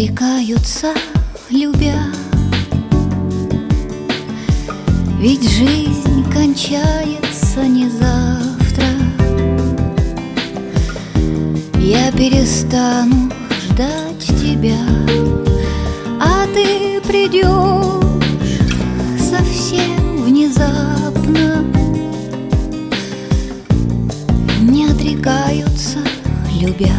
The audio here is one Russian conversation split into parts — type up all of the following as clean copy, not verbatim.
отрекаются, любя, ведь жизнь кончается не завтра. Я перестану ждать тебя, а ты придешь совсем внезапно. Не отрекаются, любя,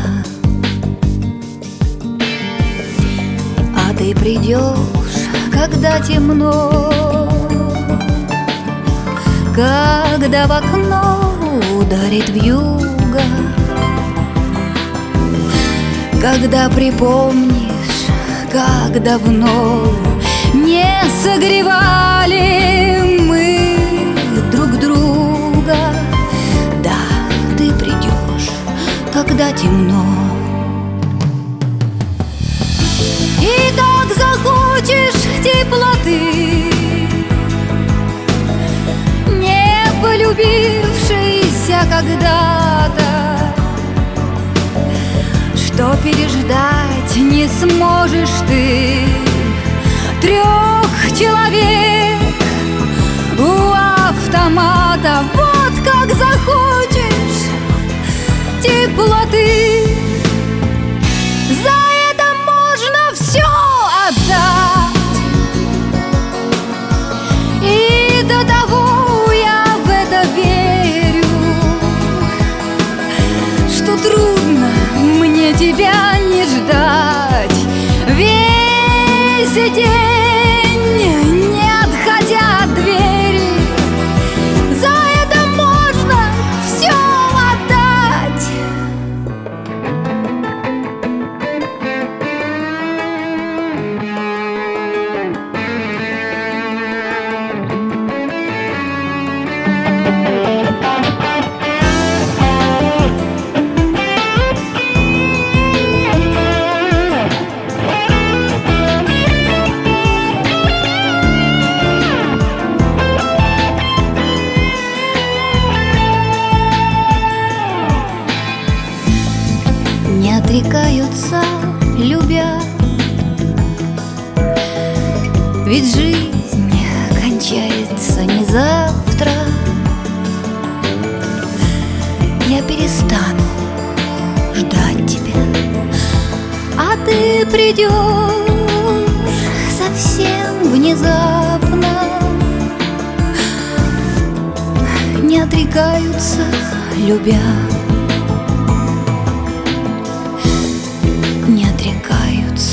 а ты придешь, когда темно, когда в окно ударит вьюга, когда припомнишь, как давно не согревали мы друг друга. Да, ты придешь, когда темно, и так захочешь теплоты, не полюбившейся когда-то, что переждать не сможешь ты 3 человек у автомата. Вот как захочешь теплоты, за это можно все отдать. И до того я в это верю, что трудно мне тебя не ждать весь день, не отходя от двери. За это можно все отдать. Не отрекаются, любя, ведь жизнь кончается не завтра. Я перестану ждать тебя, а ты придешь совсем внезапно. Не отрекаются, любя, не отрекаются.